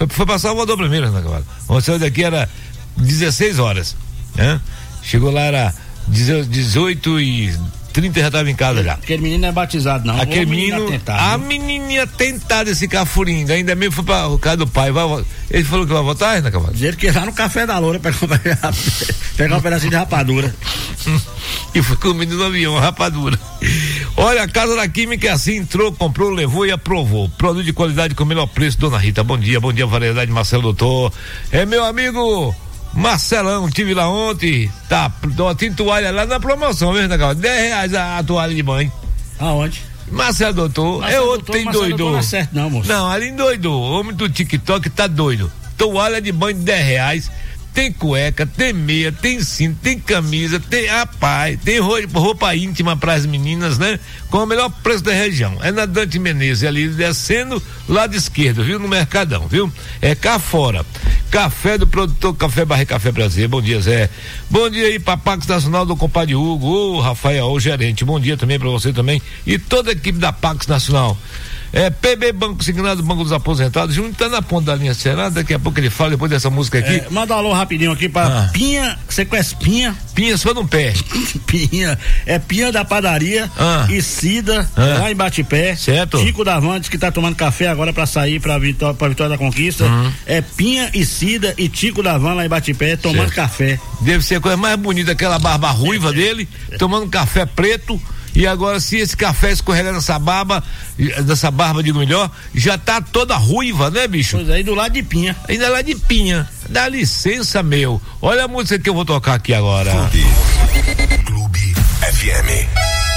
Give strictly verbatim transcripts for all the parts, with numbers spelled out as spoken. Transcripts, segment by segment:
Foi, foi pra Salvador primeiro, né, Cavalo? Onde saiu daqui era dezesseis horas, né? Chegou lá, era dezoito e trinta, já tava em casa já. Aquele menino não é batizado, não. Aquele menino, atentado, a né? menininha tentada esse cafuringa, ainda mesmo foi para o casa do pai. Vai, ele falou que vai votar, né, Cavalo? Dizer que ia lá no Café da Loura pegar, pegar um pedacinho de rapadura. E foi comido no avião, rapadura. Olha, a Casa da Química é assim, entrou, comprou, levou e aprovou. Produto de qualidade com o melhor preço, Dona Rita. Bom dia, bom dia, variedade, Marcelo Doutor. É meu amigo Marcelão, tive lá ontem, tá, tem toalha lá na promoção, viu, né, cara? dez reais a, a toalha de banho. Aonde? Marcelo Doutor, Marcelo é outro, doutor, tem Marcelo doido. Doutor não é certo não, moço. Não, ali doido, o homem do TikTok tá doido. Toalha de banho de dez reais, tem cueca, tem meia, tem cinto, tem camisa, tem rapaz, tem roupa, roupa íntima para as meninas, né? Com o melhor preço da região. É na Dante Menezes, ali descendo, lado esquerdo, viu? No Mercadão, viu? É cá fora. Café do produtor Café Barra Café Brasil. Bom dia, Zé. Bom dia aí para Pax Nacional do compadre Hugo, ô Rafael, o gerente. Bom dia também para você também e toda a equipe da Pax Nacional. É, P B Banco Signado, Banco dos Aposentados. Júnior tá na ponta da linha, será? Daqui a pouco ele fala depois dessa música aqui. É, manda um alô rapidinho aqui pra ah. Pinha. Você conhece Pinha? Pinha só no pé. Pinha. É Pinha da padaria ah. e Cida, ah. lá em Batipé. Certo. Chico Davantes, que tá tomando café agora pra sair pra Vitória, pra Vitória da Conquista. Uhum. É Pinha e Cida e Chico Davan lá em Batipé, tomando certo. Café. Deve ser a coisa mais bonita, aquela barba ruiva é, dele, é. tomando café preto. E agora, se esse café escorregar nessa barba, nessa barba, digo melhor, já tá toda ruiva, né, bicho? Pois aí, do lado de Pinha. Ainda lá de Pinha. Dá licença, meu. Olha a música que eu vou tocar aqui agora. Clube, Clube F M.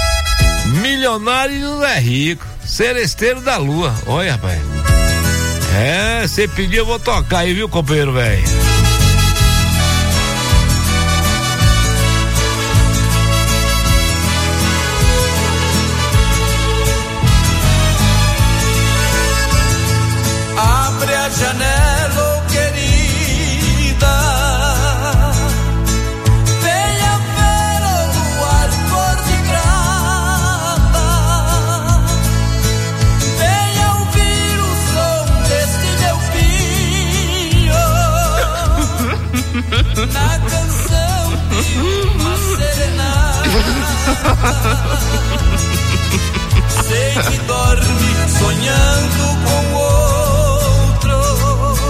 Milionário é rico, seresteiro da lua. Olha, rapaz. É, você pediu, eu vou tocar aí, viu, companheiro, velho? Abre a janela, oh, querida, venha ver o luar cor de prata, venha ouvir o som deste meu pinho, na canção de uma serenata, sei que dorme sonhando com o outro.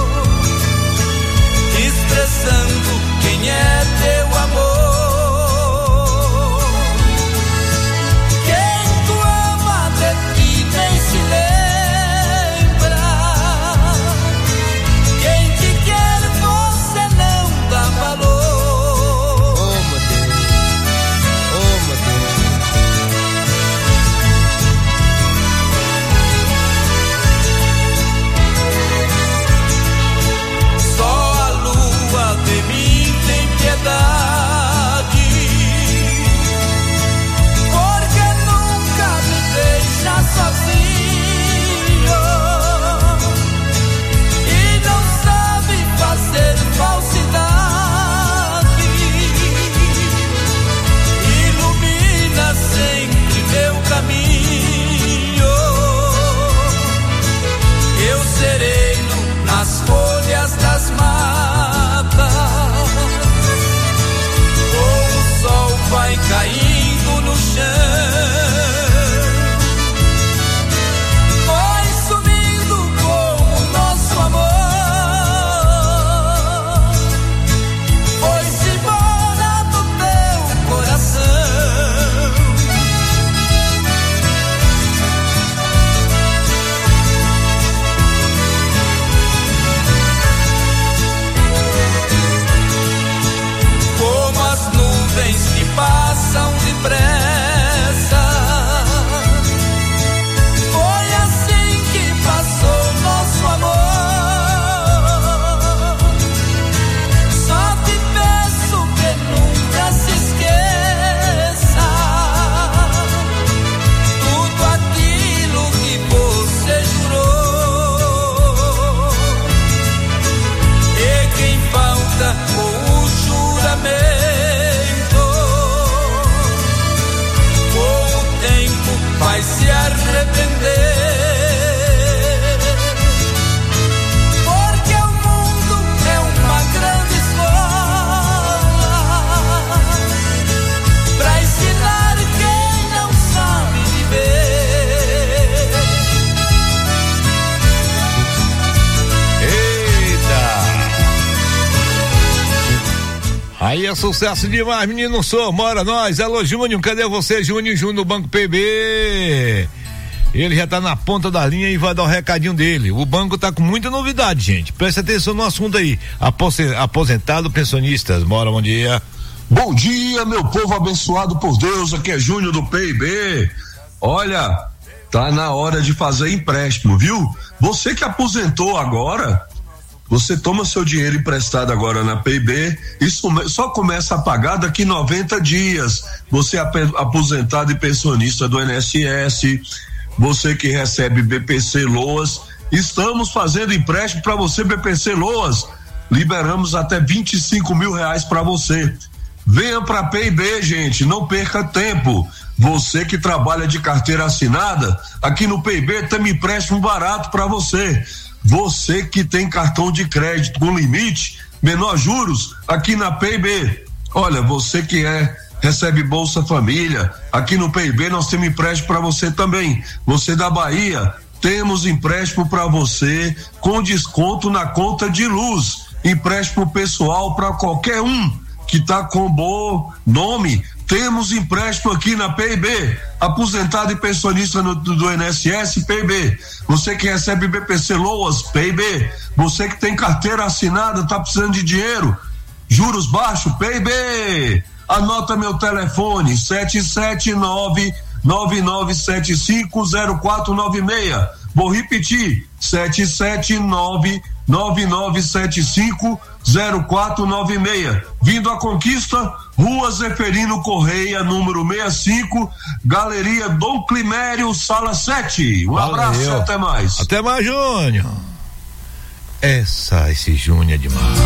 Aí é sucesso demais, menino sou, mora nós. Alô, Júnior, cadê você, Júnior? Júnior do Banco P B. Ele já tá na ponta da linha e vai dar o recadinho dele. O banco tá com muita novidade, gente. Preste atenção no assunto aí. Aposentado, pensionistas, bora, bom dia. Bom dia, meu povo abençoado por Deus, aqui é Júnior do P I B. Olha, tá na hora de fazer empréstimo, viu? Você que aposentou agora, você toma seu dinheiro emprestado agora na P I B, isso só começa a pagar daqui noventa dias. Você é aposentado e pensionista do I N S S, você que recebe B P C Loas, estamos fazendo empréstimo para você, B P C Loas, liberamos até vinte e cinco mil reais para você. Venha para P I B, gente, não perca tempo. Você que trabalha de carteira assinada, aqui no P I B tem empréstimo barato para você. Você que tem cartão de crédito com limite, menor juros, aqui na P I B. Olha, você que é recebe Bolsa Família, aqui no P I B nós temos empréstimo para você também. Você da Bahia, temos empréstimo para você com desconto na conta de luz. Empréstimo pessoal para qualquer um que tá com bom nome, temos empréstimo aqui na P I B, aposentado e pensionista no, do, do I N S S, P I B, você que recebe B P C Loas, P I B, você que tem carteira assinada, tá precisando de dinheiro, juros baixos, P I B, anota meu telefone, sete sete nove, nove nove sete cinco, zero quatro nove seis, vou repetir, sete sete nove, nove nove sete cinco, zero quatro nove seis. Vindo a Conquista, Rua Zeferino Correia, número sessenta e cinco, Galeria Dom Climério, sala sete. Um Valeu. Abraço e até mais. Até mais, Júnior. Essa, esse Júnior é demais.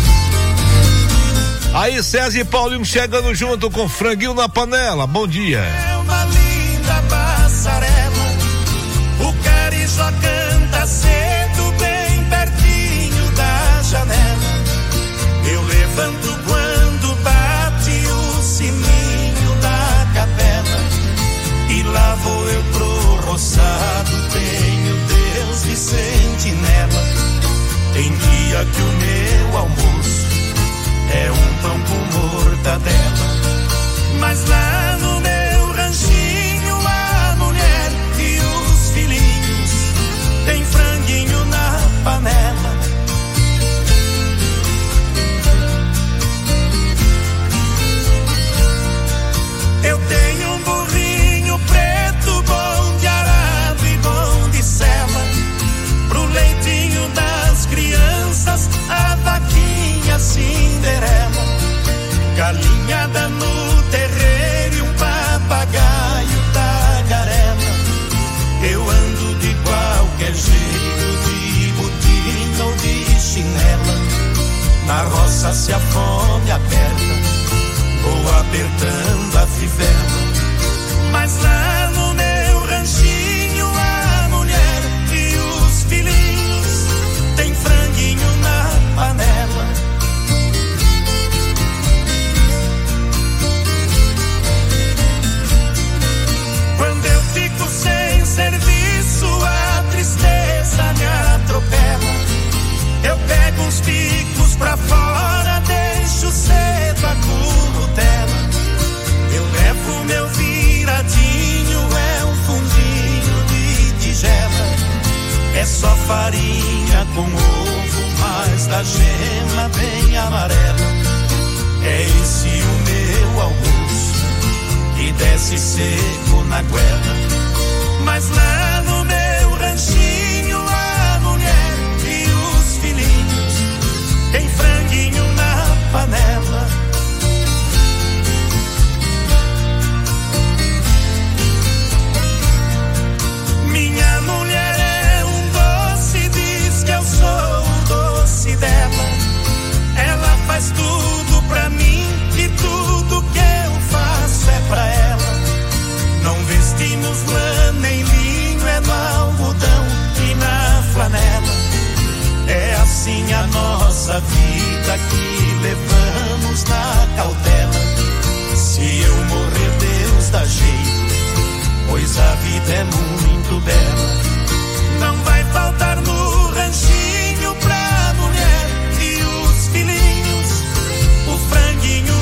Aí, César e Paulinho chegando junto com franguinho na panela. Bom dia. É uma linda passarela, o carijó canta cedo, bem pertinho da janela. Eu levanto quando bate o sininho da capela, e lá vou eu pro roçado, tenho Deus de sentinela. Tem dia que o meu almoço é um pão com mortadela, mas lá no meu ranchinho a mulher e os filhinhos tem franguinho na panela. Eu tenho um burrinho preto, bom de arado e bom de sela, pro leitinho das crianças, a vaquinha Cinderela, galinhada no terreiro e um papagaio tagarela. Eu ando de qualquer jeito, de botina ou de chinela, na roça se a fome aperta, vou apertando a fivela, mas lá no meu ranchinho a mulher e os filhinhos tem franguinho na panela. Quando eu fico sem serviço, a tristeza me atropela. Eu pego uns picos pra fora, deixo cedo a curutela. Eu levo meu viradinho, é um fundinho de tigela. É só farinha com ovo, mas da gema bem amarela. É esse o meu almoço, que desce seco na goela. Mas lá no meu ranchinho a mulher e os filhinhos tem franguinho na panela. Minha mulher é um doce, diz que eu sou o doce dela. Ela faz tudo pra mim e tudo que eu faço é pra ela. Não vestimos lã nem linho, é no algodão e na flanela. É assim a nossa vida que levamos na cautela. Se eu morrer, Deus dá jeito, pois a vida é muito bela. Não vai faltar no ranchinho pra mulher e os filhinhos o franguinho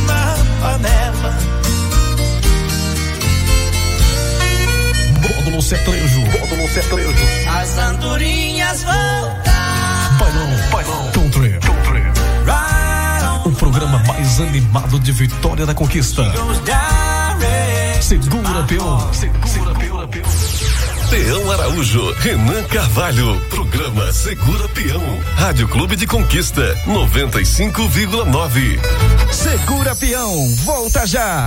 mais animado de Vitória da Conquista. Segura, peão. Segura, peão. Peão Araújo, Renan Carvalho, programa Segura Peão, Rádio Clube de Conquista, noventa e cinco vírgula nove. Segura Peão, volta já.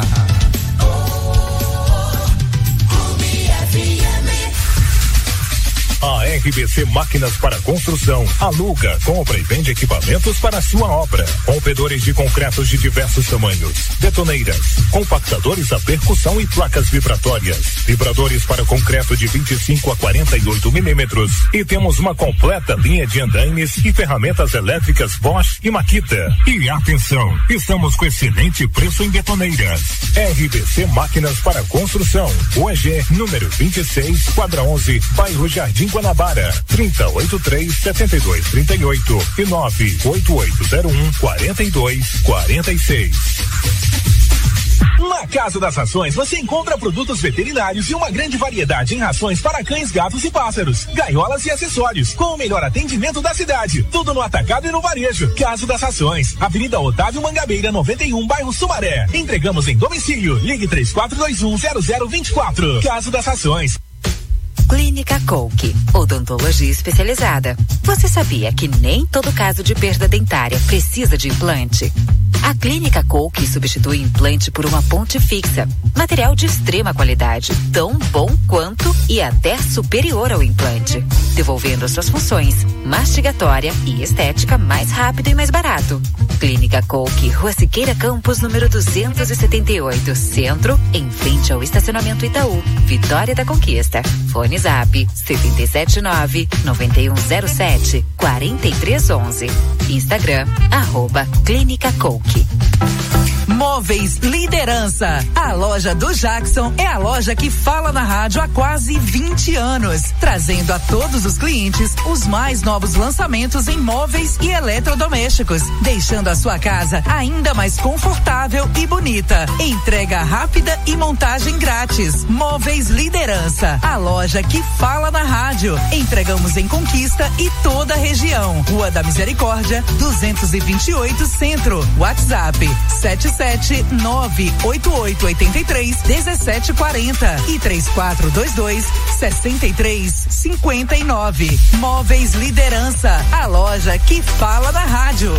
A R B C Máquinas para Construção aluga, compra e vende equipamentos para a sua obra. Rompedores de concretos de diversos tamanhos, betoneiras, compactadores a percussão e placas vibratórias, vibradores para concreto de vinte e cinco a quarenta e oito milímetros. E temos uma completa linha de andaimes e ferramentas elétricas Bosch e Makita. E atenção, estamos com excelente preço em betoneiras. R B C Máquinas para Construção, U E G número vinte e seis, quadra onze, bairro Jardim Guanabara, trinta, oitenta e três, setenta e dois, trinta e oito e nove oito oito zero um, quarenta e dois, quarenta e seis. Na Casa das Rações você encontra produtos veterinários e uma grande variedade em rações para cães, gatos e pássaros, gaiolas e acessórios, com o melhor atendimento da cidade. Tudo no atacado e no varejo. Casa das Rações, Avenida Otávio Mangabeira, noventa e um, bairro Sumaré. Entregamos em domicílio. Ligue três quatro dois um, zero zero dois quatro. Casa das Rações. Clínica Coke, odontologia especializada. Você sabia que nem todo caso de perda dentária precisa de implante? A Clínica Coke substitui implante por uma ponte fixa, material de extrema qualidade, tão bom quanto e até superior ao implante, devolvendo suas funções mastigatória e estética mais rápido e mais barato. Clínica Coke, Rua Siqueira Campos, número duzentos e setenta e oito, Centro, em frente ao estacionamento Itaú, Vitória da Conquista. Fone Zap sete sete nove, nove um zero sete, quatro três um um. Instagram, arroba Clínica Coke. Móveis Liderança. A loja do Jackson é a loja que fala na rádio há quase vinte anos, trazendo a todos os clientes os mais novos lançamentos em móveis e eletrodomésticos, deixando a sua casa ainda mais confortável e bonita. Entrega rápida e montagem grátis. Móveis Liderança, a loja que fala na rádio. Entregamos em Conquista e toda a região. Rua da Misericórdia, duzentos e vinte e oito, Centro. WhatsApp sete sete nove oito oito oito três um sete quatro zero e três quatro dois dois seis três cinco nove. Móveis Liderança, a loja que fala na rádio.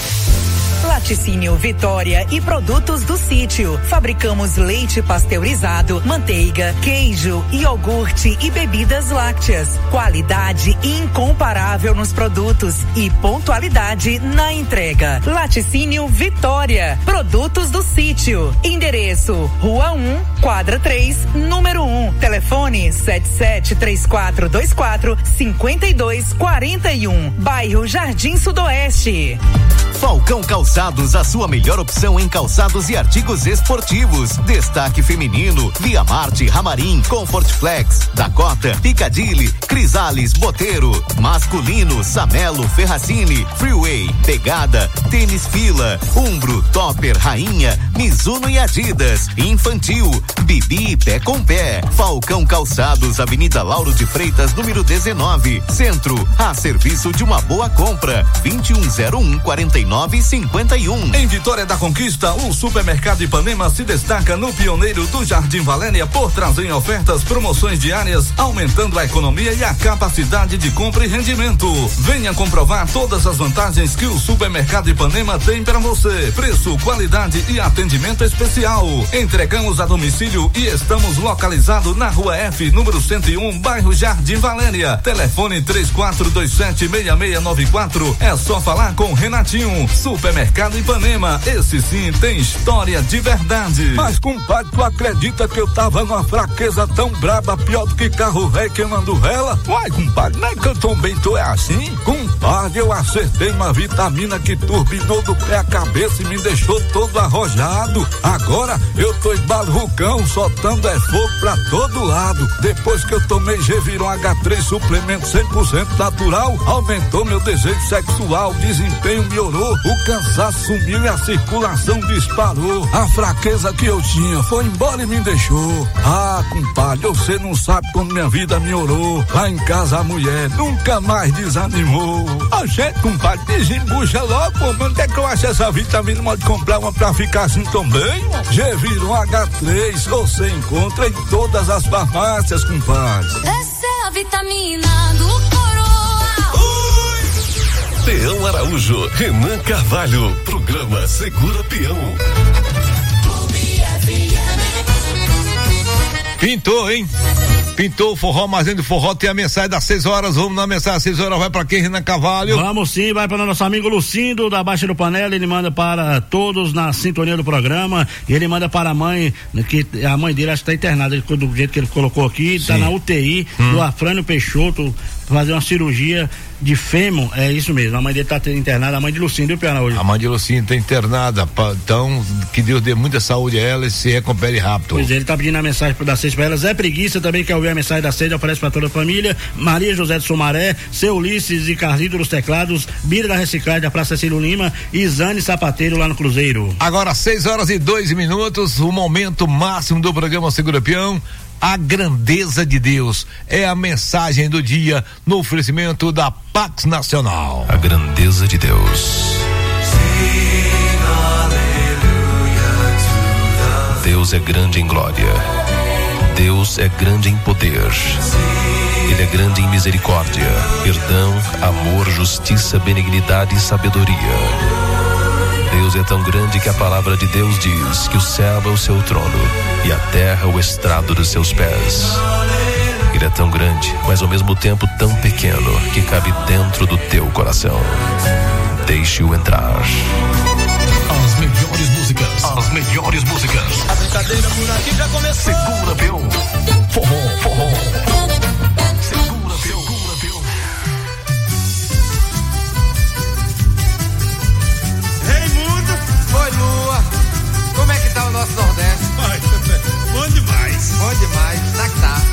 Laticínio Vitória e produtos do sítio. Fabricamos leite pasteurizado, manteiga, queijo, iogurte e bebidas lácteas. Qualidade incomparável nos produtos e pontualidade na entrega. Laticínio Vitória, produtos do sítio. Endereço: Rua um, quadra três, número um. Telefone sete sete três quatro dois quatro cinco dois quatro um. Bairro Jardim Sudoeste. Falcão Calçados, a sua melhor opção em calçados e artigos esportivos. Destaque feminino, Via Marte, Ramarim, Comfort Flex, Dakota, Piccadilly, Crisales, Boteiro. Masculino, Samelo, Ferracini, Freeway, Pegada, Tênis Fila, Umbro, Topper, Rainha, Mizuno e Adidas. Infantil, Bibi Pé com Pé. Falcão Calçados, Avenida Lauro de Freitas, número dezenove, Centro, a serviço de uma boa compra. vinte e um zero um, quarenta e nove cinquenta e um. Em Vitória da Conquista, o Supermercado Ipanema se destaca no pioneiro do Jardim Valéria por trazer ofertas, promoções diárias, aumentando a economia e a capacidade de compra e rendimento. Venha comprovar todas as vantagens que o Supermercado Ipanema tem para você. Preço, qualidade e atendimento especial. Entregamos a domicílio e estamos localizados na Rua F, número cento e um, bairro Jardim Valéria. Telefone três quatro dois sete, seis seis nove quatro. É só falar com Renatinho. Supermercado Ipanema, esse sim tem história de verdade. Mas, compadre, tu acredita que eu tava numa fraqueza tão braba, pior do que carro velho queimando vela? Uai, compadre, não é que eu também tô é assim? Compadre, eu acertei uma vitamina que turbinou do pé à cabeça e me deixou todo arrojado. Agora eu tô embalucão, soltando é fogo pra todo lado. Depois que eu tomei Geviron H três suplemento cem por cento natural, aumentou meu desejo sexual, desempenho melhorou. melhorou, o cansaço sumiu e a circulação disparou. A fraqueza que eu tinha foi embora e me deixou. Ah, compadre, você não sabe como minha vida melhorou. Lá em casa a mulher nunca mais desanimou. A gente, compadre, desembucha logo, pô, mas onde é que eu acho essa vitamina? Pode comprar uma pra ficar assim também? G-Viron H três, você encontra em todas as farmácias, compadre. Essa é a vitamina do Coroa. Peão Araújo, Renan Carvalho, programa Segura Peão. Pintou, hein? Pintou o forró, mas dentro do forró tem a mensagem das seis horas. Vamos na mensagem das seis horas. Vai pra quem, Renan Carvalho? Vamos sim, vai para o nosso amigo Lucindo da Baixa do Panela. Ele manda para todos na sintonia do programa. E ele manda para a mãe, que a mãe dele acho que tá internada, do jeito que ele colocou aqui. Sim. Tá na U T I hum. do Afrânio Peixoto, fazer uma cirurgia de fêmur, é isso mesmo, a mãe dele tá internada, a mãe de Lucindo, viu, Piana, hoje? A mãe de Lucindo tá internada, então que Deus dê muita saúde a ela e se recupere rápido. Pois é, ele tá pedindo a mensagem pro dar seis pra ela. Zé Preguiça também quer ouvir a mensagem da sede, oferece pra toda a família. Maria José de Sumaré, seu Ulisses e Carlito dos Teclados, Bira da Reciclagem da Praça Cecílio Lima e Zane Sapateiro lá no Cruzeiro. Agora seis horas e dois minutos, o momento máximo do programa Segura Peão. A grandeza de Deus é a mensagem do dia no oferecimento da Pax Nacional. A grandeza de Deus. Deus é grande em glória. Deus é grande em poder. Ele é grande em misericórdia, perdão, amor, justiça, benignidade e sabedoria. Deus é tão grande que a palavra de Deus diz que o céu é o seu trono e a terra o estrado dos seus pés. Ele é tão grande, mas ao mesmo tempo tão pequeno que cabe dentro do teu coração. Deixe-o entrar. As melhores músicas, as melhores músicas. A brincadeira por aqui já começou. Segura, Peão. Forró, forró. Segura, Peão, segura, Peão. Oi, Lua, como é que tá o nosso Nordeste? Ai, bom demais. Bom demais, tá que tá.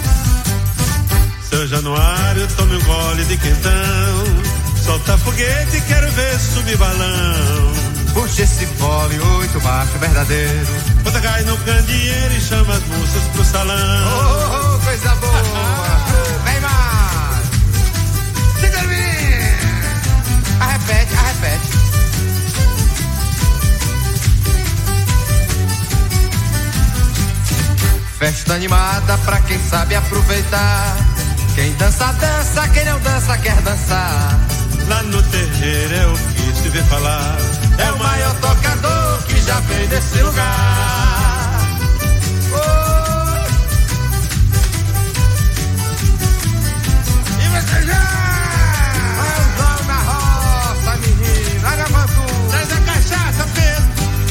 Seu Januário, tome um gole de quentão. Solta foguete, quero ver subir balão. Puxa esse fole, oito macho verdadeiro. Bota cai no candeeiro e chama as moças pro salão. Oh, oh, coisa boa. Vem mais. Segura o menino. Arrepete, arrepete. Festa animada pra quem sabe aproveitar. Quem dança, dança, quem não dança, quer dançar. Lá no terreiro é o que se vê falar. É o maior tocador que já veio desse lugar. Oh. E você já? Vamos na roça, menina, olha a vantura. Traz a cachaça, Pedro.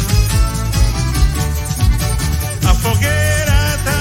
A fogueira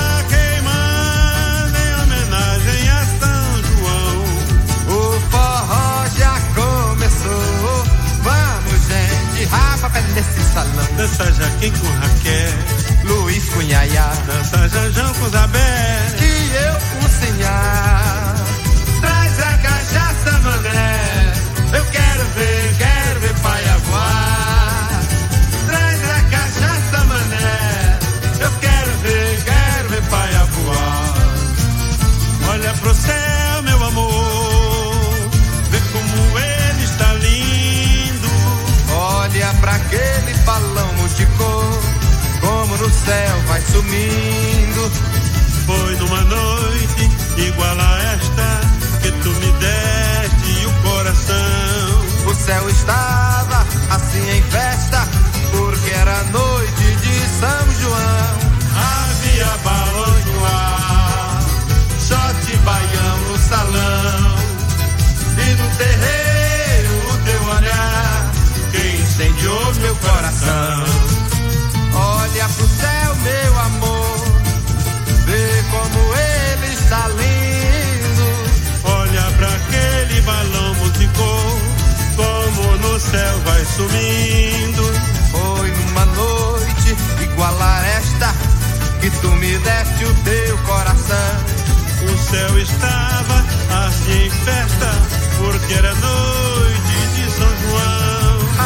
nesse salão. Dança Jaquim com Raquel, Luiz com Nhaiá. Dança Janjão com Zabé, e eu com Sinhá. Traz a cachaça, mané. Eu quero ver, quero ver paia voar. Traz a cachaça, mané. Eu quero ver, quero ver paia voar. Olha pro céu, meu amor, vê como ele está lindo. Olha pra aquele balão multicor, como no céu vai sumindo. Foi numa noite igual a esta que tu me deste o coração. O céu estava assim em festa, porque era noite de São João. Havia balões no ar, shot baião no salão, e no terreiro o teu olhar incendiou meu coração. Olha pro céu, meu amor, vê como ele está lindo. Olha pra aquele balão musicou, como no céu vai sumindo. Foi numa noite igual a esta que tu me deste o teu coração. O céu estava assim em festa, porque era noite de São João.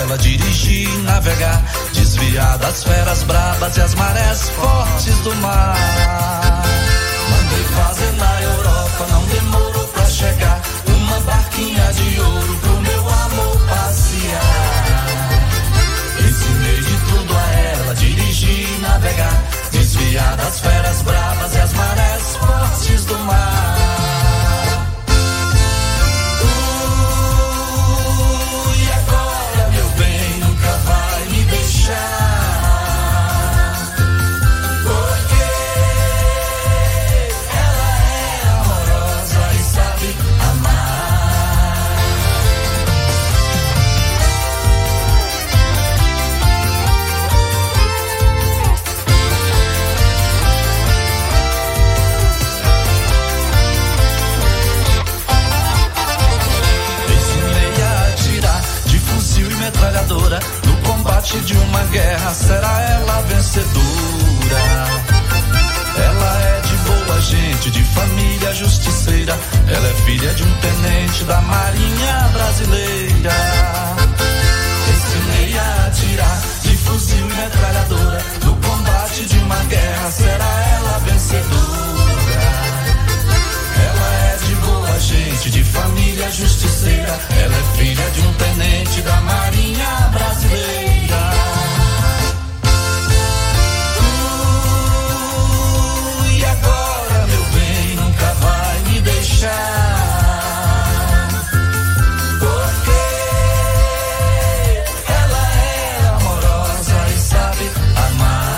ela, dirigir e navegar, desviar das feras brabas e as marés fortes do mar. Mandei fazer na Europa, não demorou pra chegar, uma barquinha de ouro pro meu amor passear. Ensinei de tudo a ela, dirigir e navegar, desviar das feras bravas e as marés fortes do mar. Uh, e agora, meu bem, nunca vai me deixar. Metralhadora, no combate de uma guerra, será ela vencedora. Ela é de boa gente, de família justiceira, ela é filha de um tenente da Marinha Brasileira. Ensinei a atirar de fuzil e metralhadora, no combate de uma guerra, será ela vencedora. Ela é de boa gente, de família justiceira, ela é filha de um tenente da Marinha Brasileira. Uh, e agora, meu bem, nunca vai me deixar, porque ela é amorosa e sabe amar.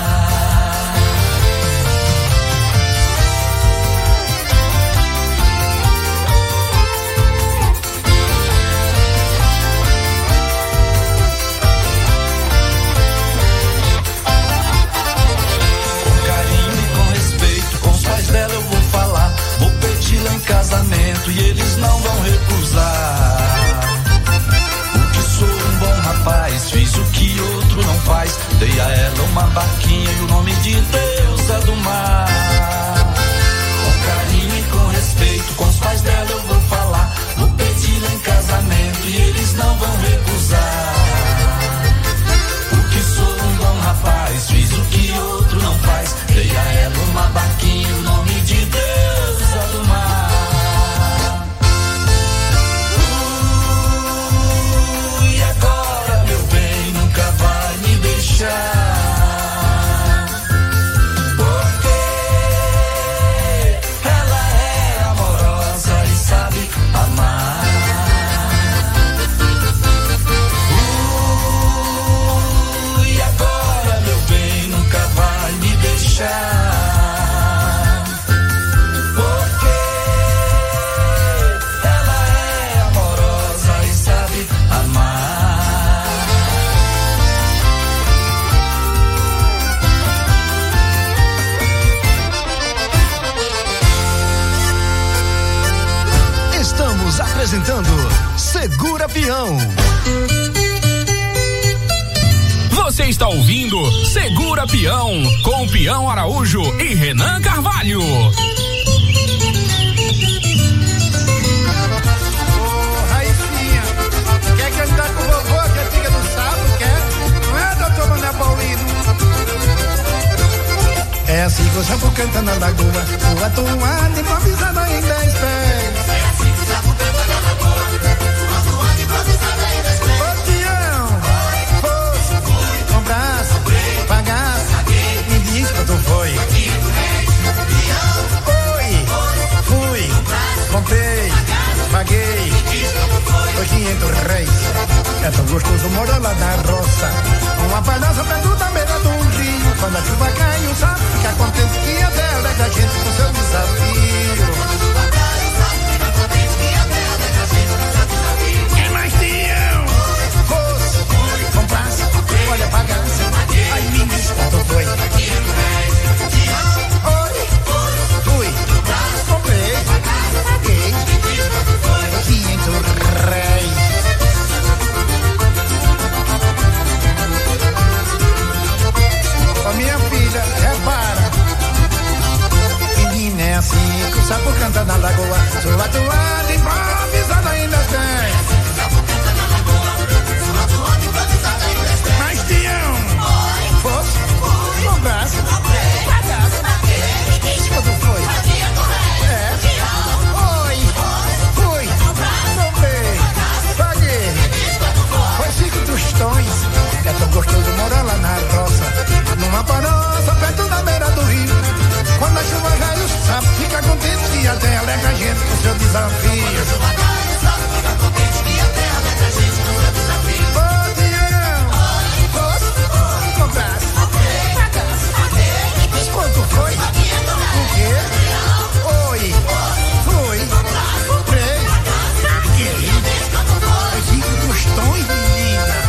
Dela eu vou falar, vou pedi-la em casamento e eles não vão recusar. Porque sou um bom rapaz, fiz o que outro não faz, dei a ela uma barquinha e o nome de deusa do mar. Com carinho e com respeito, com os pais dela eu vou falar, vou pedi-la em casamento e eles não vão recusar. Porque sou um bom rapaz, fiz o que outro não faz, dei a ela uma barquinha e o nome de deusa do mar. Uh, e agora, meu bem, nunca vai me deixar, porque ela é amorosa e sabe amar. Uh, e agora, meu bem, nunca vai me deixar. Estamos apresentando Segura Peão. Você está ouvindo Segura Peão com Peão Araújo e Renan Carvalho. Ô, Raicinha, quer cantar com o vovô que a tia do sábado quer? Não é, doutor Mané Paulino? É assim que o sapo canta na lagoa, o atuante improvisado em dez pés. É assim que o sapo canta na lagoa, o atuante improvisado em dez pés. Ô, Tião, fosse, comprasse, pagasse, me diz quanto foi. Oi, fui, comprei, paguei, foi quinhentos reis. É tão gostoso morar lá na roça, uma palhaça perto da beira do rio. Quando a chuva cai, o sapo fica contente que a terra alegra a gente com seu desafio. Quem mais tinham? Fosse, comprasse, olha, pagasse, aí me diz quanto foi. Oi, fui, comprei, paguei, quinhentos reis. Ó, minha filha, repara, menina é assim, tão gostoso morar lá na roça, numa paroça perto da beira do rio. Quando a chuva cai, o sapo fica contente e até alegra a gente com seu desafio. Quando a chuva cai, o sapo fica contente e até alegra a gente com seu desafio. Ô, Tião! Oi! Posso? Comprasse? Ok. Pagasse? Ok. Mas quanto foi? O quê? Oi! Foi! Comprei! Paguei! Eu fico tostões, menina!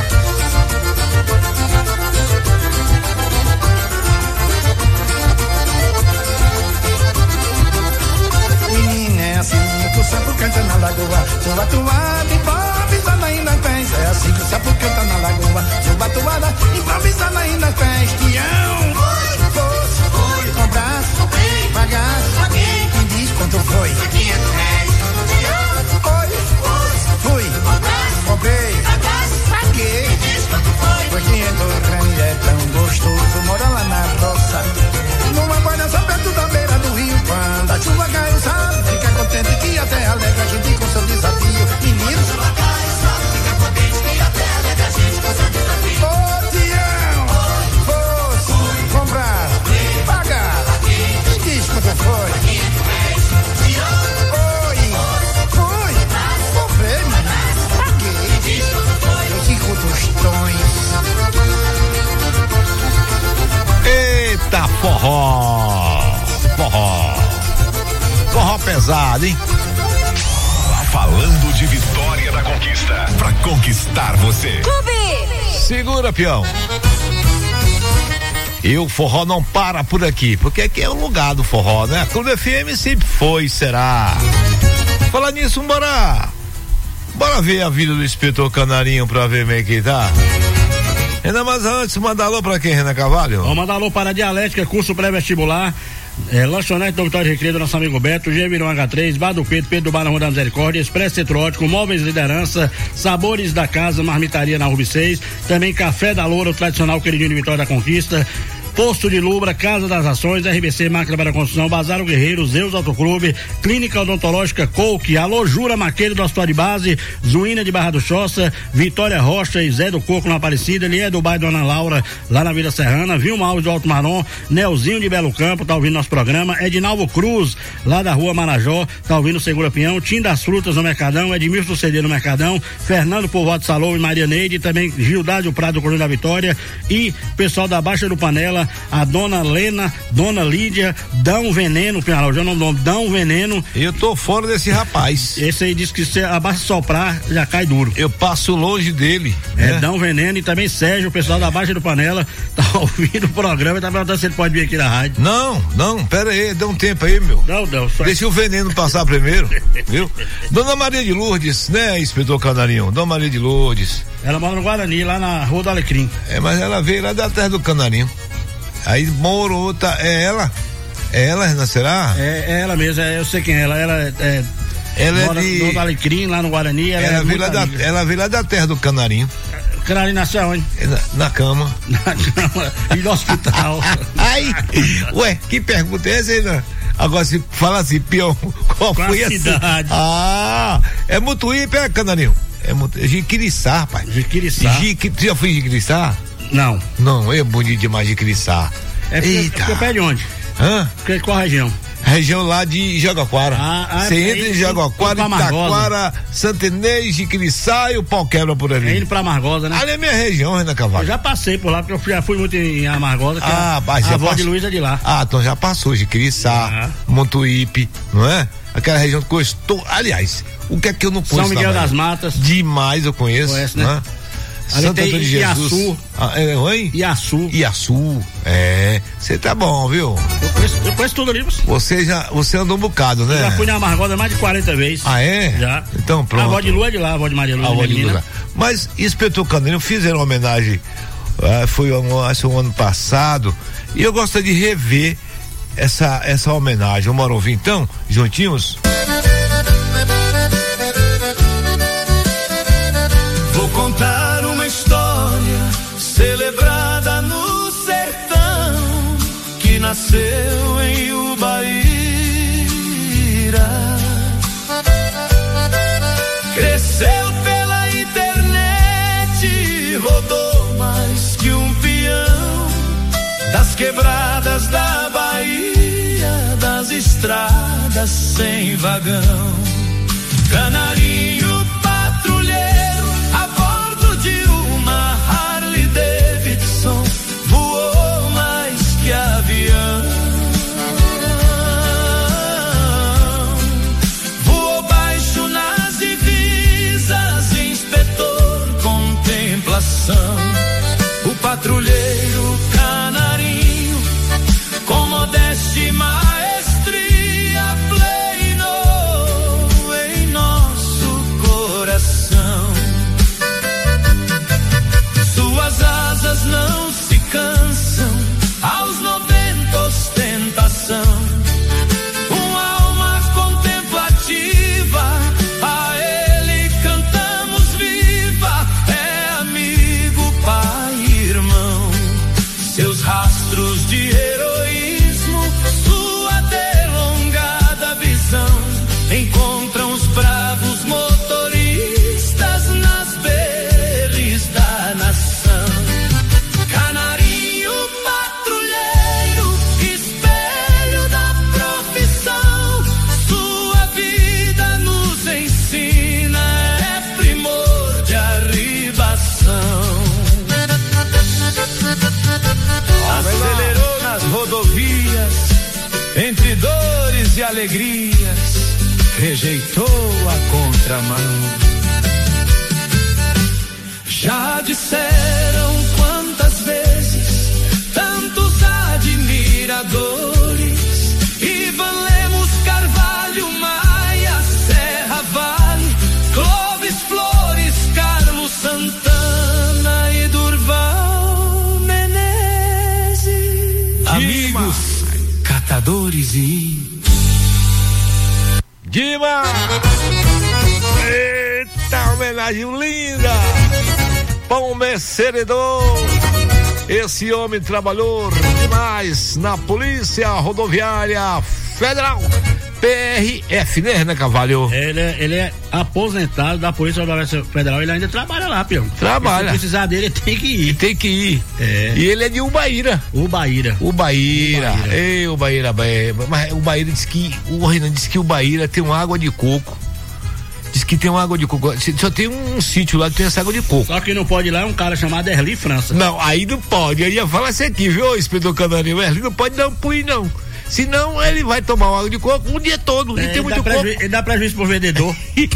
Menina, é assim que o sapo canta na lagoa. Sua toada, improvisando ainda pés. É assim que o sapo canta na lagoa. Sua toada, improvisando ainda pés. Tião! Foi! Fosse! Foi! Comprasse? Comprei! Pagasse? Paguei! Me diz quanto foi? quinhentos reais. Tião! Oi! Fosse! Fui! Comprasse? Comprei! Pagasse? Paguei! Me diz quanto foi? Foi quinhentos reais. É tão gostoso morar lá na roça, numa guarda perto da beira do rio. Quando a chuva cai, o sapo fica contente que até alegra a gente com seu desafio. Menino, chuva cai, o sapo fica contente que até alegra a gente com seu desafio. Ô, Tião! Fosse! Comprar? Pagar? Me diz quanto foi? Oi! Fui! Comprei, paguei! Eu fico tostões. Eita, forró! Forró! Forró pesado, hein? Falando de Vitória da Conquista, pra conquistar você. Clube! Segura, peão. E o forró não para por aqui, porque aqui é o lugar do forró, né? Clube F M sempre foi, será. Falar nisso, bora. Bora ver a vida do inspetor Canarinho pra ver como é que tá. Ainda mais antes, manda alô pra quem, Renan Carvalho? Vamos mandar alô para a Dialética, curso pré-vestibular, é, lanchonete do Vitória Recreio do nosso amigo Beto, G Virão H três, Bar do Pedro, Pedro do Bar na Rua da Misericórdia, Expresso Centro-Ótico, Móveis Liderança, Sabores da Casa, Marmitaria na Rubi seis, também Café da Loura, o tradicional queridinho de Vitória da Conquista, Posto de Lubra, Casa das Ações, R B C Máquina para Construção, Bazar o Guerreiro, Zeus Autoclube, Clínica Odontológica Coke, Alô Jura Maqueiro do Hospital de Base, Zuína de Barra do Choça, Vitória Rocha e Zé do Coco na Aparecida, ele é do bairro Dona Laura, lá na Vila Serrana, Vilma Alves do Alto Marom, Nelzinho de Belo Campo, tá ouvindo nosso programa, Edinalvo Cruz, lá da Rua Marajó, tá ouvindo o Segura Pinhão, Tim das Frutas no Mercadão, Edmilson C D no Mercadão, Fernando Povoado Salou e Maria Neide, também Gildádio Prado do Colônia da Vitória e pessoal da Baixa do Panela, a dona Lena, dona Lídia, Dão Veneno, Pinhal, já não nome, Dão Veneno. Eu tô fora desse rapaz. Esse aí diz que se abaixo soprar, já cai duro. Eu passo longe dele. É, né? Dão Veneno e também Sérgio, o pessoal da Baixa do Panela, tá ouvindo o programa e tá perguntando se ele pode vir aqui na rádio. Não, não, pera aí, dá um tempo aí, meu. Não, não. Só... Deixa o veneno passar primeiro, viu? Dona Maria de Lourdes, né, inspetor Canarinho? Dona Maria de Lourdes. Ela mora no Guarani, lá na Rua do Alecrim. É, mas ela veio lá da terra do Canarinho. Aí morou, tá, é ela? É ela, Renan, será? É, é ela mesmo, é, eu sei quem é ela. Ela é. Ela mora é de. No Alecrim, lá no Guarani. Ela, ela, é veio lá da, ela veio lá da terra do Canarinho. Canarinho nasceu onde? Na, na cama. Na cama e no hospital. Aí, ué, que pergunta é essa aí, né? Agora, se fala assim, peão, qual, qual foi a cidade? Ah, é Mutuípe, é Canarinho? É, é Jiquiriçá, rapaz. Jiquiriçá. Jiqui, tu já foi em Jiquiriçá? Não. Não, é bonito demais Jiquiriçá. É porque pé de onde? Hã? Porque qual região? Região lá de Jaguaquara. Ah, ah, Você é entra em indo, Jaguaquara, Itaquara, Santenês, Jiquiriçá e o pau quebra por ali. É indo pra Amargosa, né? Ali é minha região, Renan Carvalho. Eu já passei por lá, porque eu já fui muito em Amargosa, que ah, a, a avó de Luiz é de lá. Ah, então já passou, Jiquiriçá, uhum. Montuípe, não é? Aquela região que gostou. Aliás, o que é que eu não conheço? São Miguel das Matas. Demais eu conheço. Conhece, né? né? Santo Antônio de Jesus. Iaçu. Ah, é, oi? Iaçu. Iaçu. É. Você tá bom, viu? Eu conheço, eu conheço tudo ali. Você já, você andou um bocado, né? Eu já fui na Amargosa mais de quarenta vezes. Ah, é? Já. Então, pronto. A avó de Lu é de lá, a avó de Maria Lu. A avó de Lu. Mas, inspetor Canarinho, fizeram uma homenagem, ah, foi um, acho, um ano passado, e eu gostaria de rever essa, essa homenagem. Vamos ouvir então, juntinhos? Vou contar uma história celebrada no sertão, que nasceu em Ubaíra, cresceu pela internet, rodou mais estrada sem vagão. Canarinho patrulheiro a bordo de uma Harley Davidson, voou mais que avião. Voou baixo nas divisas, inspetor contemplação. O patrulheiro canarinho com modéstia e maestria pleinou em nosso coração. Suas asas não se cansam, aos noventa ostentação. Uma alma contemplativa, a ele cantamos viva. É amigo, pai, irmão. Seus rastros de heroísmo, sua delongada visão, encontram os bravos motoristas nas berres da nação. Canarinho patrulheiro, espelho da profissão, sua vida nos ensina, é primor de arribação. Acelerou nas rodovias, entre dores e alegrias, rejeitou a contramão. Já disseram quantas vezes tantos admiradores, Ivan Lemos, Carvalho, Maia, Serra, Vale, Clóvis Flores, Carlos Santana e Durval Menezes. Amigos, catadores e Dima! Eita, homenagem linda! Pão merecedor! Esse homem trabalhou demais na Polícia Rodoviária Federal. P R F, né, Renan Carvalho? Ele é, ele é aposentado da Polícia Rodoviária Federal, ele ainda trabalha lá, peão. Trabalha. Se precisar dele, ele tem que ir. Tem que ir. É. E ele é de Ubaíra. Ubaíra. Ubaíra. Ei, Ubaíra, mas o Ubaíra diz que, o Renan disse que o Ubaíra tem uma água de coco. Diz que tem uma água de coco. Só tem um, um sítio lá que tem essa água de coco. Só que não pode ir lá, é um cara chamado Erli França. Não, aí não pode. Eu ia falar isso aqui, viu, Espedor Canarinho? O Erli não pode dar um puim, não. Senão ele vai tomar uma água de coco um dia todo. É, e tem muito coco. Ele dá prejuízo pro vendedor.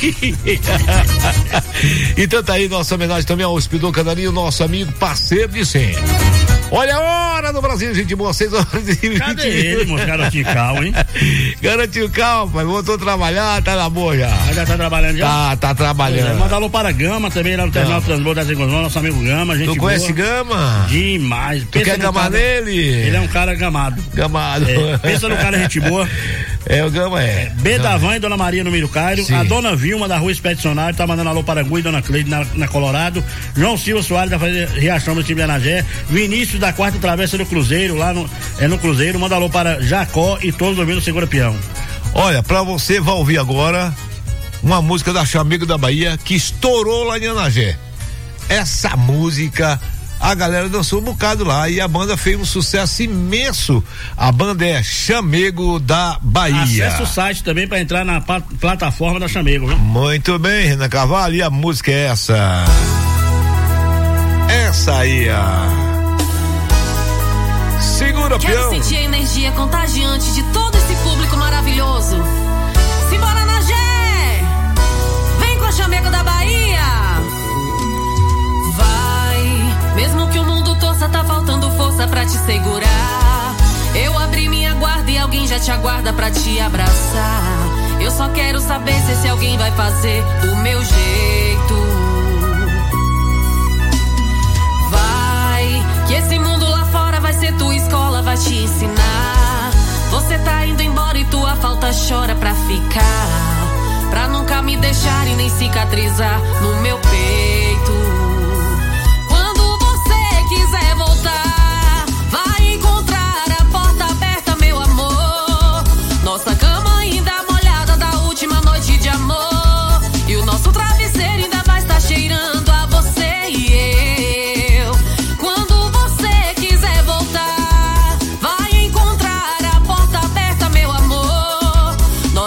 Então tá aí nossa homenagem também ao Espedor Canarinho, nosso amigo parceiro de senha. Olha a hora do Brasil, gente boa, seis horas e vinte. Cadê ele, moço? Garotinho calmo, hein? Garotinho calmo, pai, voltou a trabalhar, tá na boa já. Mas já tá trabalhando já? Tá, tá trabalhando. É, manda alô para Gama também, lá no terminal do transbordo das Engonzão, nosso amigo Gama, gente. Tu conhece boa. Gama? Demais. Tu quer gamar nele? Ele é um cara gamado. Gamado. É, pensa no cara gente boa. É, o Gama é. B da Van e Dona Maria no Milho Cairo. Sim. A Dona Vilma da Rua Expedicionário tá mandando alô para Gui e Dona Cleide na, na Colorado. João Silva Soares da Fazenda Riachão do time de Anagé. Vinícius da Quarta Travessa do Cruzeiro, lá no, é no Cruzeiro. Manda alô para Jacó e todos ouvindo o Segura Peão. Olha, pra você vai ouvir agora uma música da Chamego da Bahia que estourou lá em Anagé. Essa música a galera dançou um bocado lá e a banda fez um sucesso imenso. A banda é Chamego da Bahia. Acesse o site também para entrar na plat- plataforma da Chamego, viu? Muito bem, Renan Carvalho, e a música é essa. Essa aí, ó. Segura, Quero peão. sentir a energia contagiante de todo esse público maravilhoso. Simbora, Nagé! Vem com a Chamego da Bahia! Mesmo que o mundo torça, tá faltando força pra te segurar. Eu abri minha guarda e alguém já te aguarda pra te abraçar. Eu só quero saber se esse alguém vai fazer do meu jeito. Vai, que esse mundo lá fora vai ser tua escola, vai te ensinar. Você tá indo embora e tua falta chora pra ficar. Pra nunca me deixar e nem cicatrizar no meu peito. Quiser voltar, vai encontrar a porta aberta, meu amor. Nossa cama ainda molhada da última noite de amor. E o nosso travesseiro ainda vai estar cheirando a você e eu. Quando você quiser voltar, vai encontrar a porta aberta, meu amor.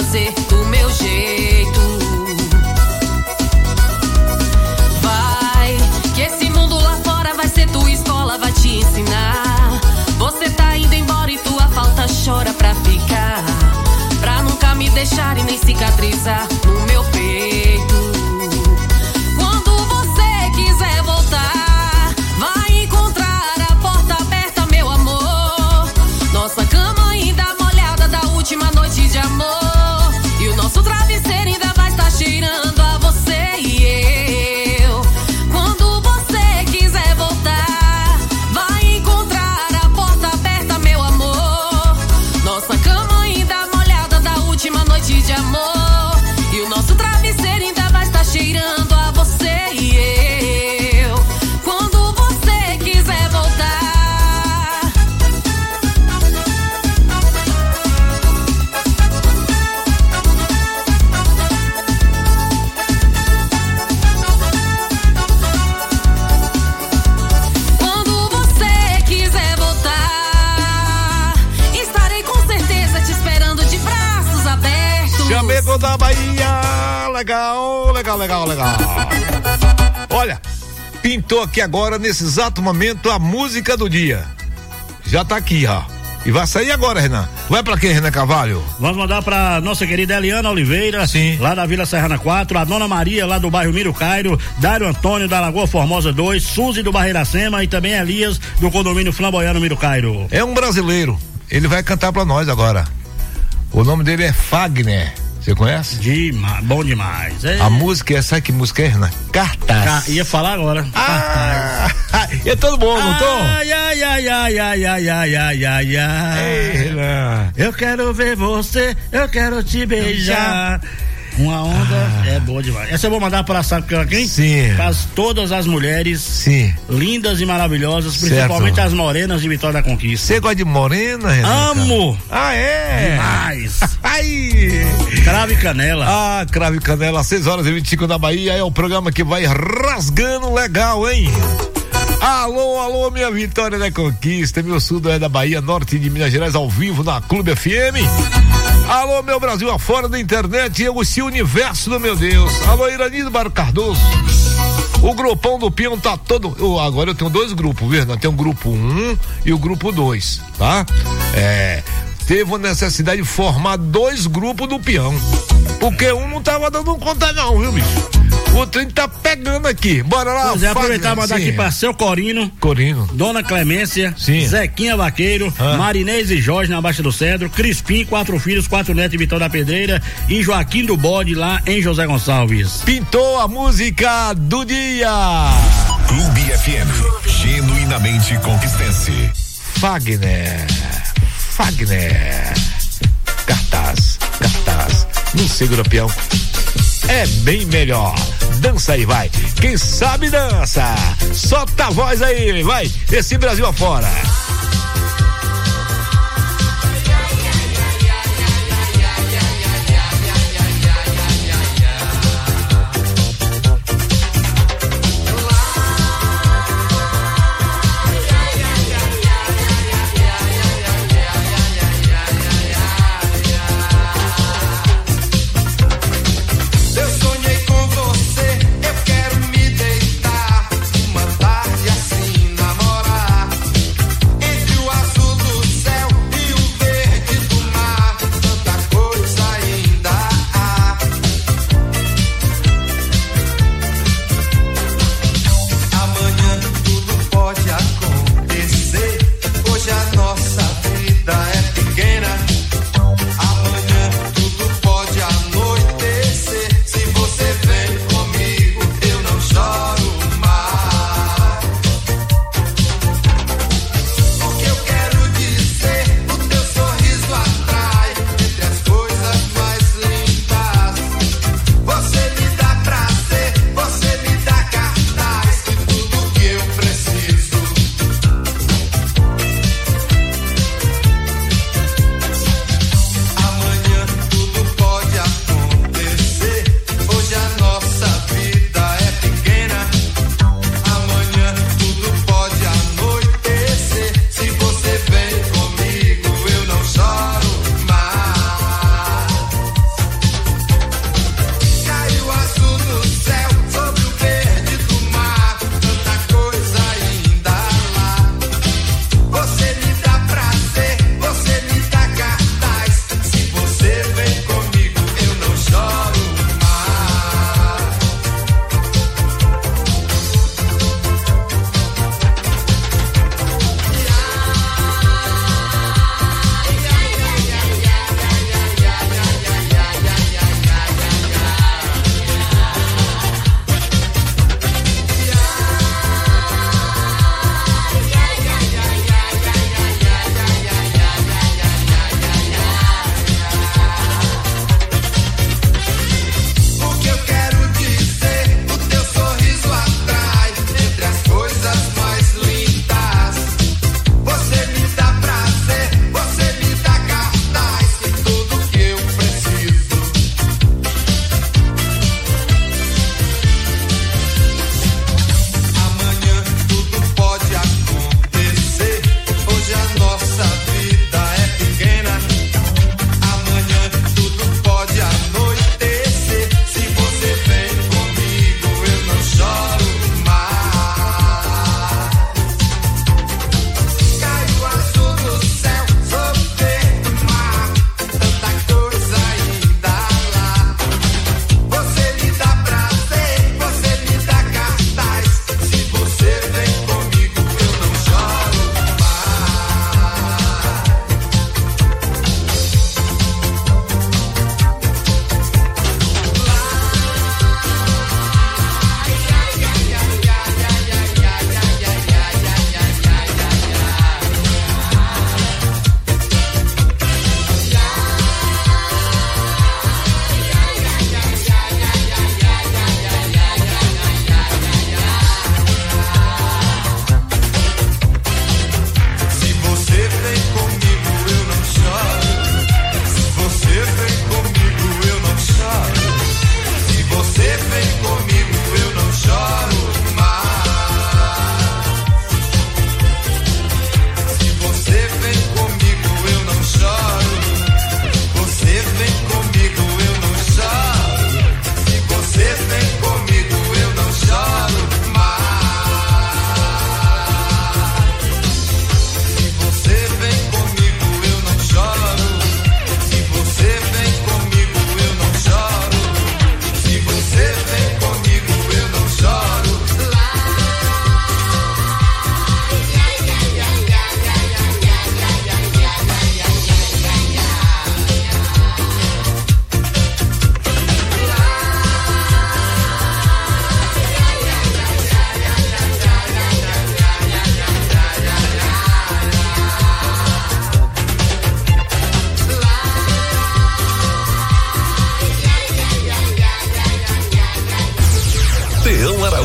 fazer do meu jeito. Vai, que esse mundo lá fora vai ser tua escola, vai te ensinar. Você tá indo embora e tua falta chora pra ficar, pra nunca me deixar e nem cicatrizar no meu peito. Quando você quiser voltar, vai encontrar a porta aberta, meu amor. Nossa cama ainda molhada da última noite de amor, e o nosso travesseiro ainda vai estar cheirando a você e eu. Quando você quiser voltar, vai encontrar a porta aberta, meu amor. Nossa cama ainda molhada da última noite de amor, e o nosso travesseiro ainda vai estar cheirando a você e eu. Quando você quiser voltar. Quando você quiser voltar, estarei com certeza te esperando de braços abertos. Chamego da Bahia, legal, legal, legal, legal. Olha, pintou aqui agora, nesse exato momento, a música do dia. Já tá aqui, ó. E vai sair agora, Renan. Vai pra quem, Renan Carvalho? Vamos mandar pra nossa querida Eliana Oliveira, Sim. lá da Vila Serrana quatro, a Dona Maria, lá do bairro Miro Cairo, Dário Antônio, da Lagoa Formosa dois, Suzy do Barreiracema e também Elias, do condomínio Flamboyano Miro Cairo. É um brasileiro. Ele vai cantar pra nós agora. O nome dele é Fagner. Você conhece? Dema, bom demais. É. A música é, sabe que música é, Renan? Cartaz. Ca- ia falar agora. Ah, é todo bom, não tô? Ai, ai, ai, ai, ai, ai, ai, ai, ai, ai. Ei, Renan. Eu quero ver você, eu quero te beijar. Uma onda ah. é boa demais. Essa eu vou mandar para, sabe pra quem? Sim. Para todas as mulheres. Sim. Lindas e maravilosas, Certo. principalmente as morenas de Vitória da Conquista. Você gosta de morena, Renan? Amo! Ah, é? Demais! Ai! Cravo e canela. Ah, Cravo e Canela, seis horas e vinte e cinco da Bahia, é o programa que vai rasgando legal, hein? Alô, alô, minha Vitória da Conquista, meu sul é da Bahia, norte de Minas Gerais, ao vivo na Clube F M. Alô, meu Brasil afora da internet, eu, esse universo do meu Deus. Alô, Irani do Barro Cardoso. O grupão do peão tá todo. Eu, agora eu tenho dois grupos, viu? Tem o grupo um e o grupo dois, tá? É. Teve a necessidade de formar dois grupos do peão. Porque um não tava dando conta, não, viu, bicho? O trem tá pegando aqui. Bora lá, Pois é, aproveitar e mandar aqui pra seu Corino. Corino. Dona Clemência. Sim. Zequinha Vaqueiro. Ah. Marinês e Jorge na Baixa do Cedro. Crispim, quatro filhos, quatro netos em Vitória da Pedreira. E Joaquim do Bode lá em José Gonçalves. Pintou a música do dia. Clube F M, genuinamente conquistense. Fagner. Fagner. Cartaz, cartaz. No Segura Peão. É bem melhor. Dança aí, vai. Quem sabe dança. Solta a voz aí, vai. Esse Brasil afora. Uma tarde assim namorar.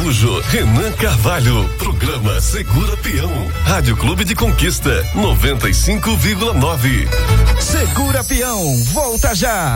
Araújo, Renan Carvalho, programa Segura Peão, Rádio Clube de Conquista, noventa e cinco vírgula nove. Segura Peão, volta já.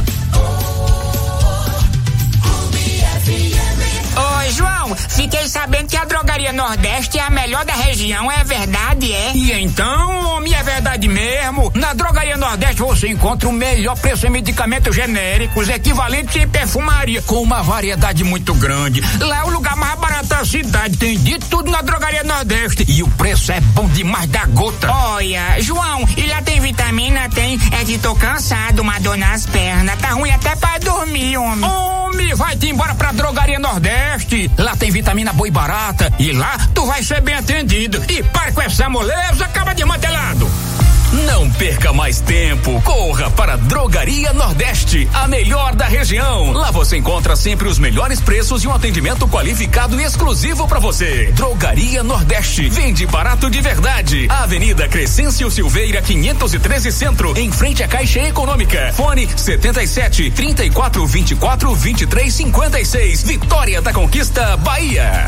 Oi, João, fiquei sabendo que a Drogaria Nordeste é a melhor da região, é verdade, é? E então, homem, é verdade mesmo. Na Drogaria Nordeste você encontra o melhor preço em medicamentos genéricos, equivalentes em perfumaria, com uma variedade muito grande. Lá é o lugar mais barato da cidade, tem de tudo na Drogaria Nordeste. E o preço é bom demais da gota. Olha, João, e lá tem vitamina? Tem, é que tô cansado, uma dor nas pernas, tá ruim até pra dormir, homem. Homem, vai-te embora pra Drogaria Nordeste. Lá tem vitamina boa e barata. E lá tu vai ser bem atendido. E para com essa moleza, acaba desmantelado. Não perca mais tempo. Corra para Drogaria Nordeste, a melhor da região. Lá você encontra sempre os melhores preços e um atendimento qualificado e exclusivo para você. Drogaria Nordeste. Vende barato de verdade. Avenida Crescêncio Silveira, quinhentos e treze Centro, em frente à Caixa Econômica. Fone setenta e sete, trinta e quatro, vinte e quatro, vinte e três, cinquenta e seis. Vitória da Conquista, Bahia.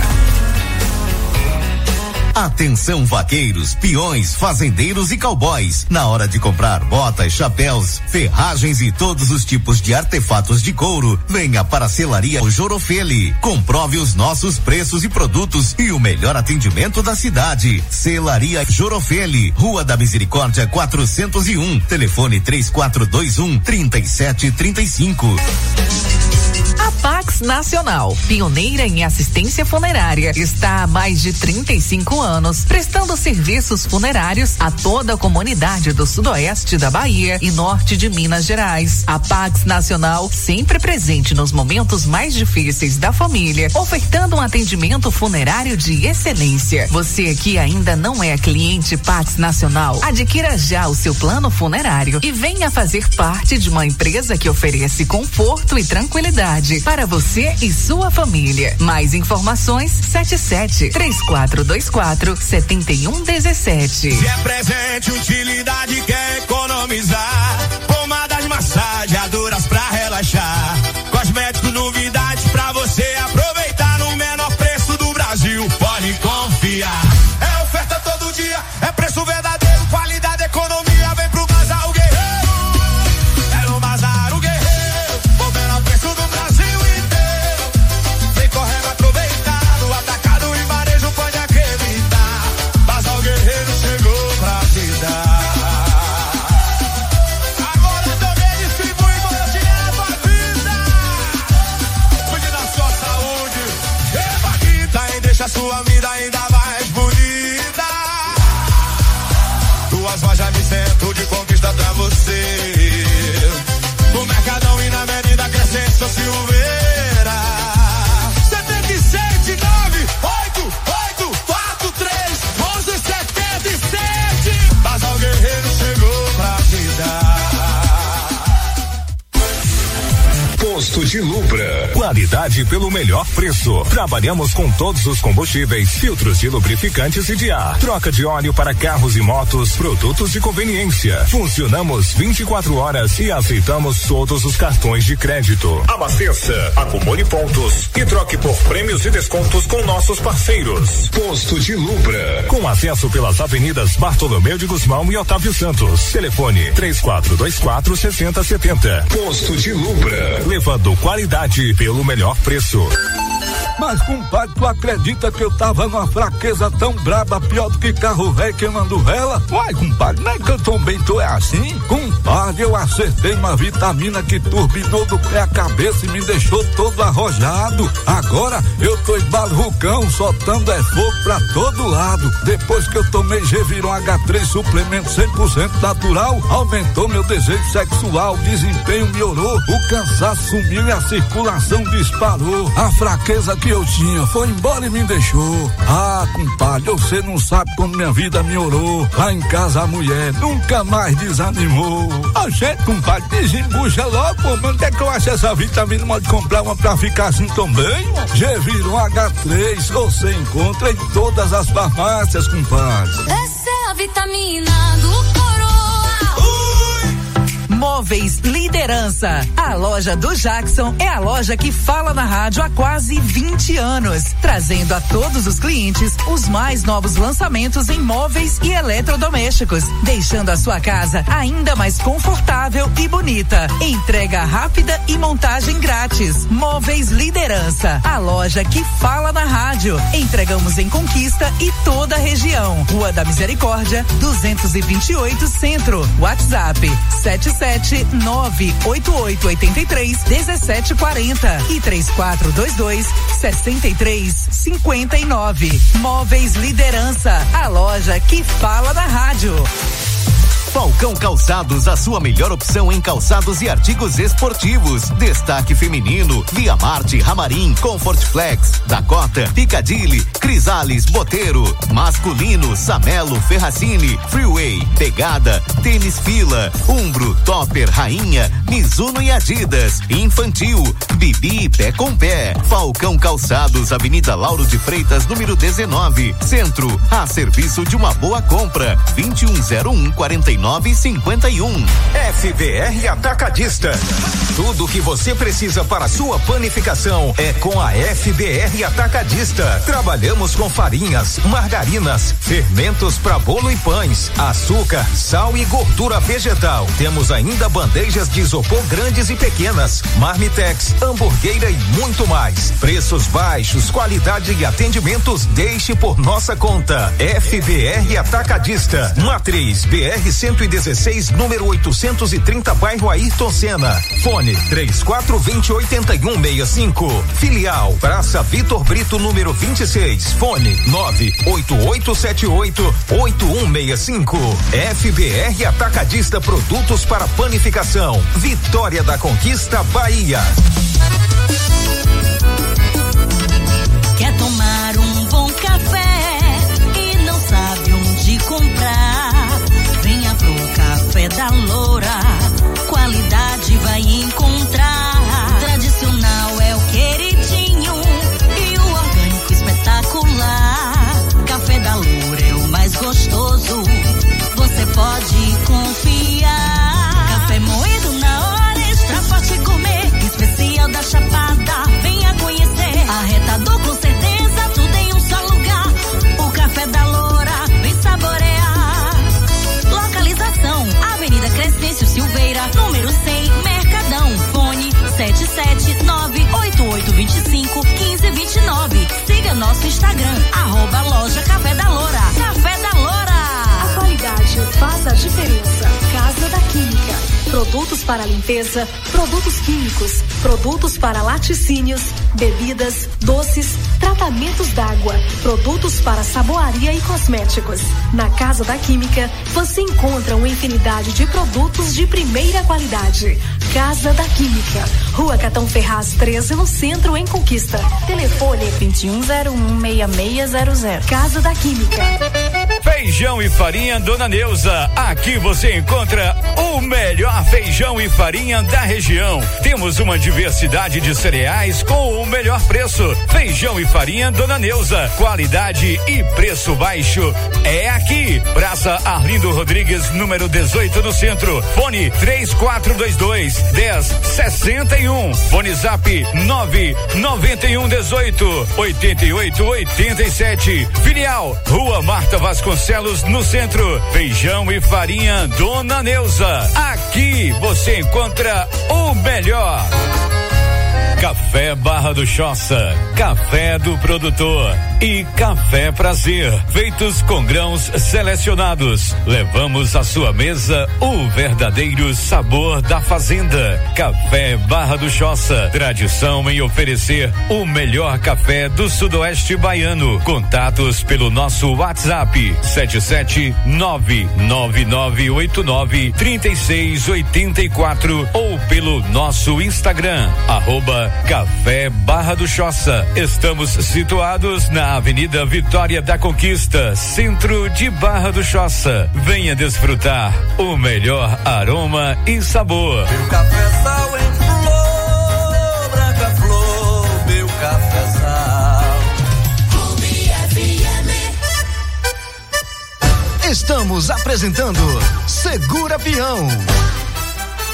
Atenção vaqueiros, peões, fazendeiros e cowboys. Na hora de comprar botas, chapéus, ferragens e todos os tipos de artefatos de couro, venha para a Selaria Jorofeli. Comprove os nossos preços e produtos e o melhor atendimento da cidade. Selaria Jorofeli, Rua da Misericórdia quatrocentos e um. Telefone três quatro dois um, três sete três cinco. A Pax Nacional, pioneira em assistência funerária, está há mais de trinta e cinco anos, prestando serviços funerários a toda a comunidade do sudoeste da Bahia e norte de Minas Gerais. A Pax Nacional, sempre presente nos momentos mais difíceis da família, ofertando um atendimento funerário de excelência. Você que ainda não é cliente Pax Nacional, adquira já o seu plano funerário e venha fazer parte de uma empresa que oferece conforto e tranquilidade para você e sua família. Mais informações, sete sete, três quatro dois quatro, sete um um sete. Se é presente, utilidade, quer economizar. Pomadas, massageadoras pra relaxar. Cosméticos, novidades pra você aproveitar no menor preço do Brasil. Pode confiar. É oferta todo dia, é preço verdadeiro, qualidade, economia. Vem pro Bazar o Guerreiro. É no Bazar o Guerreiro. O menor preço do Brasil inteiro. Vem correndo aproveitar. No atacado e varejo pode acreditar. Bazar o Guerreiro chegou pra te dar. Agora também distribui dinheiro na tua vida. Cuide da sua saúde. Evaquita e deixa a sua vida ainda mais bonita. Duas lojas de centro de conquista pra você. No Mercadão e na Avenida Crescêncio Silveira. setenta e sete, nove, oito, oito, quatro, três, onze, setenta e sete. Bazar o Guerreiro chegou pra te dar. Posto de Lubra. Qualidade pelo melhor preço. Trabalhamos com todos os combustíveis, filtros de lubrificantes e de ar. Troca de óleo para carros e motos, produtos de conveniência. Funcionamos vinte e quatro horas e aceitamos todos os cartões de crédito. Abasteça, acumule pontos e troque por prêmios e descontos com nossos parceiros. Posto de Lubra. Com acesso pelas avenidas Bartolomeu de Guzmão e Otávio Santos. Telefone três quatro dois quatro, seis zero sete zero. Posto de Lubra. Levando qualidade pelo melhor preço. Mas, compadre, tu acredita que eu tava numa fraqueza tão braba, pior do que carro velho queimando vela? Uai, compadre, não é que eu também tô é assim? Compadre, eu acertei uma vitamina que turbinou do pé à cabeça e me deixou todo arrojado. Agora eu tô embalucão, soltando é fogo pra todo lado. Depois que eu tomei Geviron H três suplemento cem por cento natural, aumentou meu desejo sexual, desempenho melhorou, o cansaço sumiu e a circulação disparou. A fraqueza que eu tinha foi embora e me deixou. Ah, compadre, você não sabe como minha vida melhorou. Lá em casa a mulher nunca mais desanimou. A gente, compadre, desembucha logo, pô, mas onde é que eu acho essa vitamina? Pode comprar uma pra ficar assim também? Geviron H três, você encontra em todas as farmácias, compadre. Essa é a vitamina do Coroa. Ui! Móveis Liderança. A loja do Jackson é a loja que fala na rádio há quase vinte anos, trazendo a todos os clientes os mais novos lançamentos em móveis e eletrodomésticos, deixando a sua casa ainda mais confortável e bonita. Entrega rápida e montagem grátis. Móveis Liderança, a loja que fala na rádio. Entregamos em Conquista e toda a região. Rua da Misericórdia, duzentos e vinte e oito Centro. WhatsApp sete sete nove oito oito oito três um sete quatro zero e três quatro dois dois seis três cinco nove. Móveis Liderança, a loja que fala na rádio. Falcão Calçados, a sua melhor opção em calçados e artigos esportivos. Destaque feminino, Via Marte, Ramarim, Comfort Flex, Dakota, Piccadilly, Crisales, Boteiro. Masculino, Samelo, Ferracini, Freeway, Pegada, Tênis Fila, Umbro, Topper, Rainha, Mizuno e Adidas. Infantil, Bibi, Pé com Pé. Falcão Calçados, Avenida Lauro de Freitas, número dezenove, Centro, a serviço de uma boa compra. vinte e um zero um quarenta e nove cinquenta e um. F B R Atacadista. Tudo o que você precisa para sua panificação é com a F B R Atacadista. Trabalhamos com farinhas, margarinas, fermentos para bolo e pães, açúcar, sal e gordura vegetal. Temos ainda bandejas de isopor grandes e pequenas, marmitex, hamburgueira e muito mais. Preços baixos, qualidade e atendimentos, deixe por nossa conta. F B R Atacadista. Matriz B R cento e dezesseis, número oitocentos e trinta, bairro Ayrton Senna. Fone três quatro dois zero oito um seis cinco. Filial Praça Vitor Brito, número vinte e seis. Fone nove oito oito sete oito oito um seis cinco. F B R Atacadista, produtos para panificação. Vitória da Conquista, Bahia. Quer tomar um bom café e não sabe onde comprar? Venha pro Café da Loura, qualidade vai encontrar. Tradicional é o queridinho e o orgânico espetacular. Café da Loura é o mais gostoso, você pode confiar. Café moído na hora, extra forte gourmet, especial da Chapada, venha conhecer. Arretador com certeza, tudo em um só lugar. O Café da Loura, vem saborear. Localização, Avenida Crescêncio Silveira, número cem, Mercadão. Fone sete sete nove oito oito dois cinco um cinco dois nove. Siga nosso Instagram, arroba loja Café da Loura. Café da Loura. A qualidade faz a diferença. Casa da Química. Produtos para limpeza, produtos químicos, produtos para laticínios, bebidas, doces, tratamentos d'água, produtos para saboaria e cosméticos. Na Casa da Química, você encontra uma infinidade de produtos de primeira qualidade. Casa da Química, Rua Catão Ferraz treze, no centro, em Conquista. Telefone vinte e um zero um seis seis zero zero. Casa da Química. Feijão e farinha Dona Neuza. Aqui você encontra o melhor feijão e farinha da região. Temos uma diversidade de cereais com o melhor preço. Feijão e farinha Dona Neuza. Qualidade e preço baixo é aqui. Praça Arlindo Rodrigues, número dezoito, no centro. Fone três quatro dois dois dez sessenta e um. Fone Zap nove nove um dezoito oitenta e oito oitenta e sete. Filial Rua Marta Vasconcelos, no centro. Feijão e farinha Dona Neuza. Aqui você encontra o melhor. Café Barra do Choça, café do produtor e café Prazer, feitos com grãos selecionados. Levamos à sua mesa o verdadeiro sabor da fazenda. Café Barra do Choça, tradição em oferecer o melhor café do sudoeste baiano. Contatos pelo nosso WhatsApp sete sete nove nove nove oito nove três seis oito quatro ou pelo nosso Instagram, arroba Café Barra do Choça. Estamos situados na Avenida Vitória da Conquista, centro de Barra do Choça. Venha desfrutar o melhor aroma e sabor. Meu cafezal em flor, branca flor, meu cafezal. Estamos apresentando Segura Peão.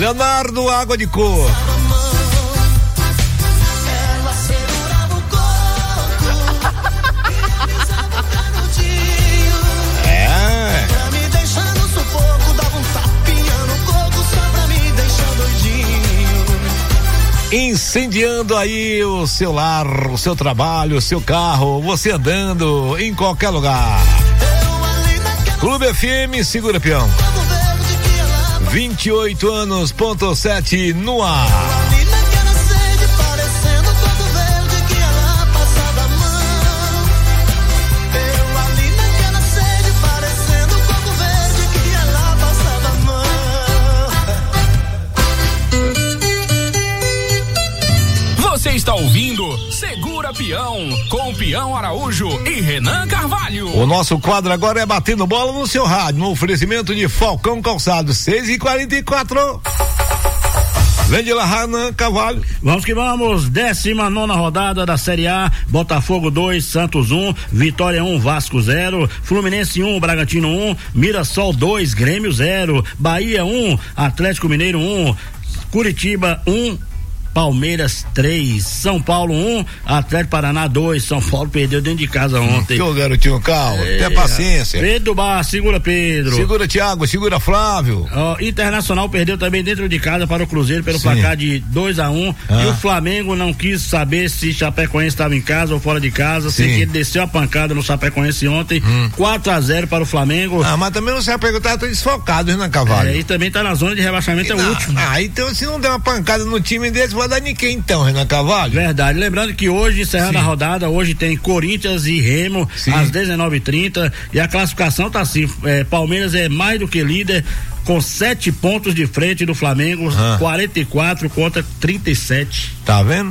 Leonardo Água de Coco. Incendiando aí o seu lar, o seu trabalho, o seu carro, você andando em qualquer lugar. Clube F M, segura peão. vinte e oito anos, ponto sete no ar. Você está ouvindo Segura Peão, com Peão Araújo e Renan Carvalho. O nosso quadro agora é Batendo Bola no seu rádio, no oferecimento de Falcão Calçados, seis e quarenta e quatro. Vende lá, Renan Carvalho. Vamos que vamos, décima nona rodada da Série A, Botafogo dois, Santos um, Vitória um, Vasco zero, Fluminense um, Bragantino um, Mirassol dois, Grêmio zero, Bahia um, Atlético Mineiro um, Curitiba um, Palmeiras três, São Paulo um, Atlético Paraná dois. São Paulo perdeu dentro de casa ontem. Que o garotinho, calma, é, tenha paciência. Pedro Bar, segura Pedro. Segura Thiago, segura Flávio. Ó, Internacional perdeu também dentro de casa para o Cruzeiro pelo Sim. placar de dois a um. Ah. E o Flamengo não quis saber se Chapecoense estava em casa ou fora de casa. Sei que ele desceu a pancada no Chapecoense ontem. Hum. quatro a zero para o Flamengo. Ah, mas também o Chapecoense tá desfocado, Renan Carvalho. É, e também tá na zona de rebaixamento, é o último. Ah, então se não der uma pancada no time desse, vai dar de quem então, Renan Carvalho? Verdade, lembrando que hoje, encerrando Sim. a rodada, hoje tem Corinthians e Remo Sim. às dezenove e trinta, e a classificação tá assim, é, Palmeiras é mais do que líder com sete pontos de frente do Flamengo, ah. quarenta e quatro contra trinta e sete. Tá vendo?